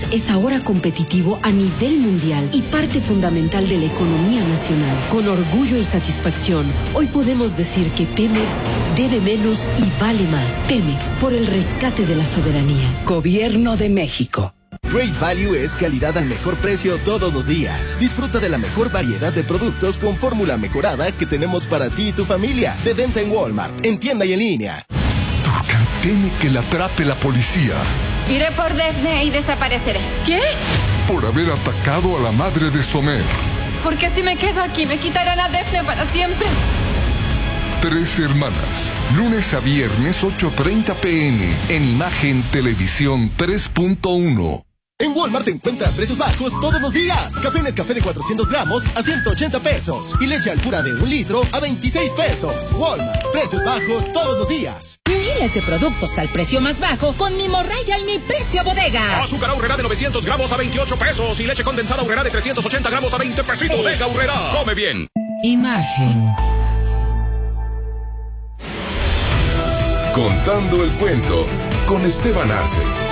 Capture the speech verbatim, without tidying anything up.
es ahora competitivo a nivel mundial y parte fundamental de la economía nacional. Con orgullo y satisfacción, hoy podemos decir que Pemex debe menos y vale más. Pemex, por el rescate de la soberanía. Gobierno de México. Great Value es calidad al mejor precio todos los días. Disfruta de la mejor variedad de productos con fórmula mejorada que tenemos para ti y tu familia. De venta en Walmart, en tienda y en línea. Turcan teme que la atrape la policía. Iré por Defne y desapareceré. ¿Qué? Por haber atacado a la madre de Somer. Porque si me quedo aquí me quitarán a Defne para siempre. Tres hermanas. Lunes a viernes, ocho treinta pm. En Imagen Televisión tres punto uno. En Walmart encuentras precios bajos todos los días. Café Nescafé de cuatrocientos gramos a ciento ochenta pesos. Y leche Alpura de un litro a veintiséis pesos. Walmart, precios bajos todos los días. Miles de productos al precio más bajo con mi morraya y mi precio bodega. Azúcar Aurrera de novecientos gramos a veintiocho pesos. Y leche condensada Aurrera de trescientos ochenta gramos a veinte pesitos. Bodega Aurrera. Come bien. Imagen. Contando el cuento con Esteban Arce.